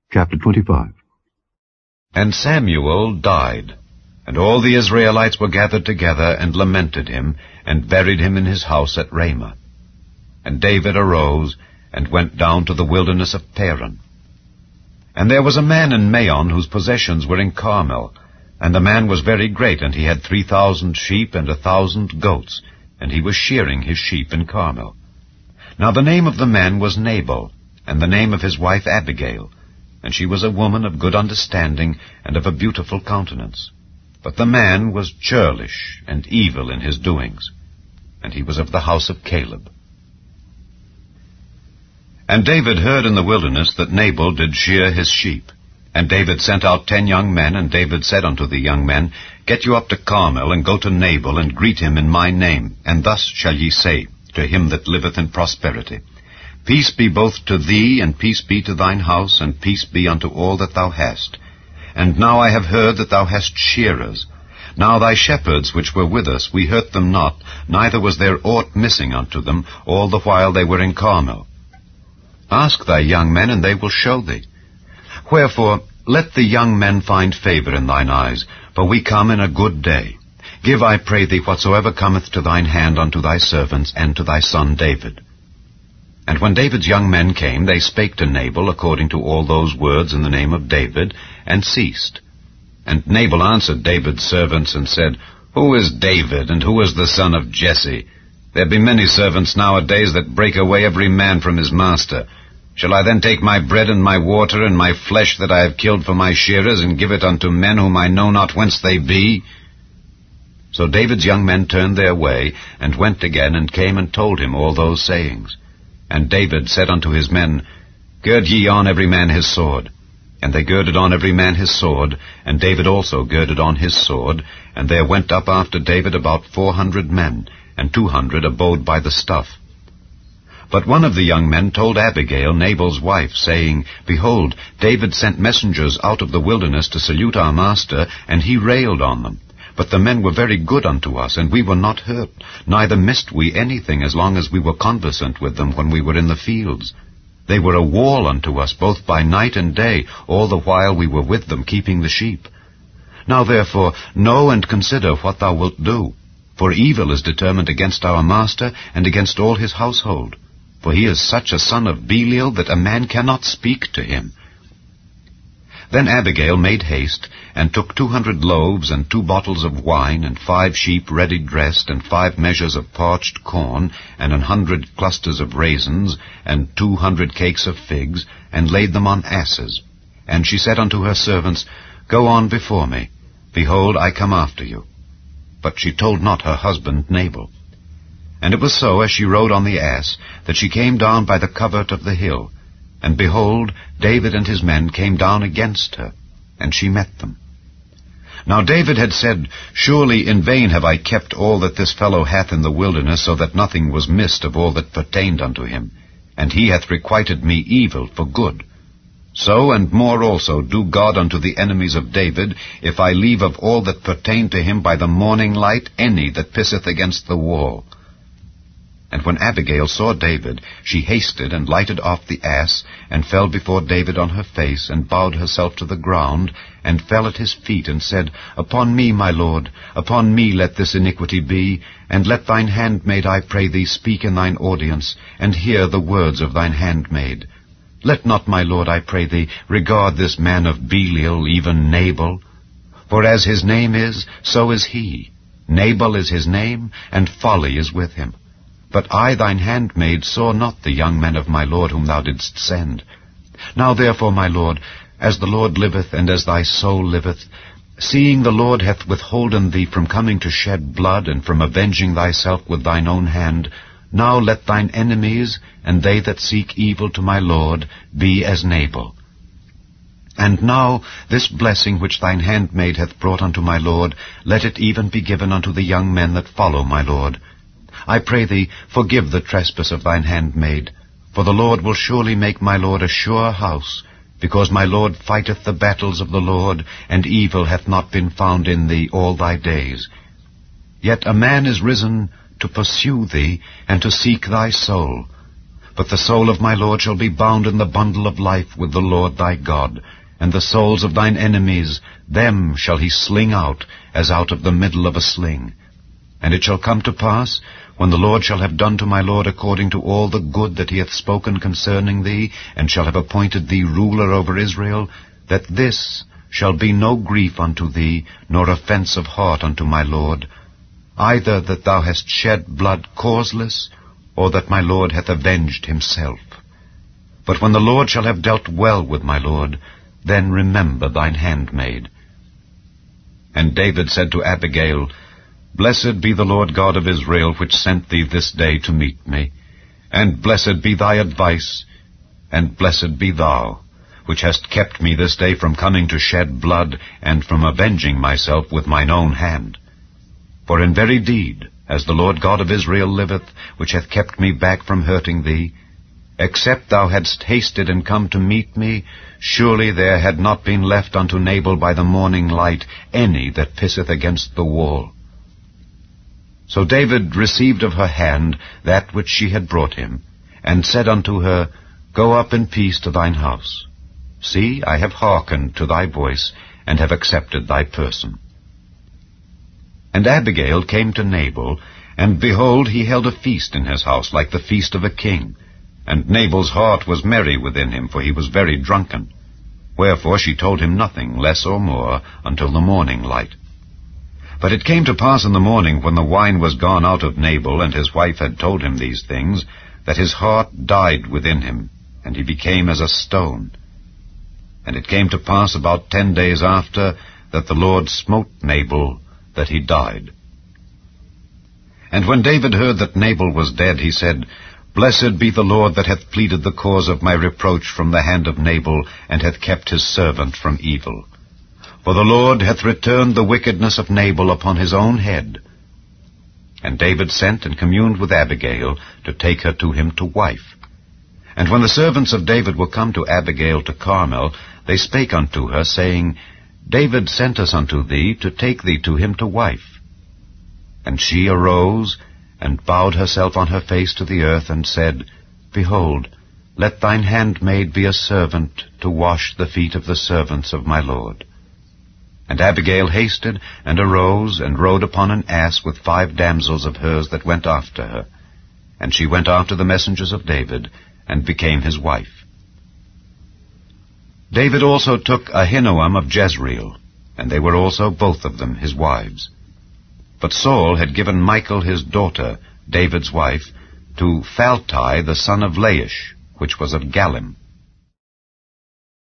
Chapter 25. And Samuel died, and all the Israelites were gathered together, and lamented him, and buried him in his house at Ramah. And David arose, and went down to the wilderness of Paran. And there was a man in Maon, whose possessions were in Carmel. And the man was very great, and he had 3,000 sheep and 1,000 goats, and he was shearing his sheep in Carmel. Now the name of the man was Nabal, and the name of his wife Abigail. And she was a woman of good understanding, and of a beautiful countenance. But the man was churlish and evil in his doings, and he was of the house of Caleb. And David heard in the wilderness that Nabal did shear his sheep. And David sent out 10 young men, and David said unto the young men, Get you up to Carmel, and go to Nabal, and greet him in my name, and thus shall ye say to him that liveth in prosperity, Peace be both to thee, and peace be to thine house, and peace be unto all that thou hast. And now I have heard that thou hast shearers. Now thy shepherds which were with us, we hurt them not, neither was there aught missing unto them, all the while they were in Carmel. Ask thy young men, and they will show thee. Wherefore, let the young men find favor in thine eyes, for we come in a good day. Give, I pray thee, whatsoever cometh to thine hand unto thy servants, and to thy son David. And when David's young men came, they spake to Nabal according to all those words in the name of David, and ceased. And Nabal answered David's servants, and said, Who is David, and who is the son of Jesse? There be many servants nowadays that break away every man from his master. Shall I then take my bread and my water and my flesh that I have killed for my shearers, and give it unto men whom I know not whence they be? So David's young men turned their way, and went again, and came and told him all those sayings. And David said unto his men, Gird ye on every man his sword. And they girded on every man his sword, and David also girded on his sword. And there went up after David about 400 men, and 200 abode by the stuff. But one of the young men told Abigail, Nabal's wife, saying, Behold, David sent messengers out of the wilderness to salute our master, and he railed on them. But the men were very good unto us, and we were not hurt, neither missed we anything as long as we were conversant with them when we were in the fields. They were a wall unto us both by night and day, all the while we were with them keeping the sheep. Now therefore know and consider what thou wilt do, for evil is determined against our master and against all his household. For he is such a son of Belial that a man cannot speak to him. Then Abigail made haste, and took 200 loaves, and 2 bottles of wine, and 5 sheep ready dressed, and 5 measures of parched corn, and 100 clusters of raisins, and 200 cakes of figs, and laid them on asses. And she said unto her servants, Go on before me. Behold, I come after you. But she told not her husband Nabal. And it was so, as she rode on the ass, that she came down by the covert of the hill. And behold, David and his men came down against her, and she met them. Now David had said, Surely in vain have I kept all that this fellow hath in the wilderness, so that nothing was missed of all that pertained unto him. And he hath requited me evil for good. So and more also do God unto the enemies of David, if I leave of all that pertain to him by the morning light any that pisseth against the wall. And when Abigail saw David, she hasted and lighted off the ass, and fell before David on her face, and bowed herself to the ground, and fell at his feet, and said, Upon me, my lord, upon me let this iniquity be, and let thine handmaid, I pray thee, speak in thine audience, and hear the words of thine handmaid. Let not, my lord, I pray thee, regard this man of Belial, even Nabal. For as his name is, so is he. Nabal is his name, and folly is with him. But I, thine handmaid, saw not the young men of my lord whom thou didst send. Now therefore, my lord, as the Lord liveth, and as thy soul liveth, seeing the Lord hath withholden thee from coming to shed blood, and from avenging thyself with thine own hand, now let thine enemies, and they that seek evil to my lord, be as Nabal. And now this blessing which thine handmaid hath brought unto my lord, let it even be given unto the young men that follow my lord. I pray thee, forgive the trespass of thine handmaid, for the Lord will surely make my lord a sure house, because my lord fighteth the battles of the Lord, and evil hath not been found in thee all thy days. Yet a man is risen to pursue thee, and to seek thy soul. But the soul of my Lord shall be bound in the bundle of life with the Lord thy God, and the souls of thine enemies, them shall he sling out, as out of the middle of a sling. And it shall come to pass, when the Lord shall have done to my Lord according to all the good that he hath spoken concerning thee, and shall have appointed thee ruler over Israel, that this shall be no grief unto thee, nor offense of heart unto my Lord, either that thou hast shed blood causeless, or that my Lord hath avenged himself. But when the Lord shall have dealt well with my Lord, then remember thine handmaid. And David said to Abigail, Blessed be the Lord God of Israel, which sent thee this day to meet me. And blessed be thy advice, and blessed be thou, which hast kept me this day from coming to shed blood, and from avenging myself with mine own hand. For in very deed, as the Lord God of Israel liveth, which hath kept me back from hurting thee, except thou hadst hasted and come to meet me, surely there had not been left unto Nabal by the morning light any that pisseth against the wall. So David received of her hand that which she had brought him, and said unto her, Go up in peace to thine house. See, I have hearkened to thy voice, and have accepted thy person. And Abigail came to Nabal, and behold, he held a feast in his house, like the feast of a king. And Nabal's heart was merry within him, for he was very drunken. Wherefore she told him nothing, less or more, until the morning light. But it came to pass in the morning, when the wine was gone out of Nabal, and his wife had told him these things, that his heart died within him, and he became as a stone. And it came to pass about 10 days after, that the Lord smote Nabal, that he died. And when David heard that Nabal was dead, he said, Blessed be the Lord that hath pleaded the cause of my reproach from the hand of Nabal, and hath kept his servant from evil. For the Lord hath returned the wickedness of Nabal upon his own head. And David sent and communed with Abigail, to take her to him to wife. And when the servants of David were come to Abigail to Carmel, they spake unto her, saying, David sent us unto thee, to take thee to him to wife. And she arose, and bowed herself on her face to the earth, and said, Behold, let thine handmaid be a servant, to wash the feet of the servants of my Lord. And Abigail hasted, and arose, and rode upon an ass with 5 damsels of hers that went after her. And she went after the messengers of David, and became his wife. David also took Ahinoam of Jezreel, and they were also both of them his wives. But Saul had given Michal his daughter, David's wife, to Phalti the son of Laish, which was of Galim.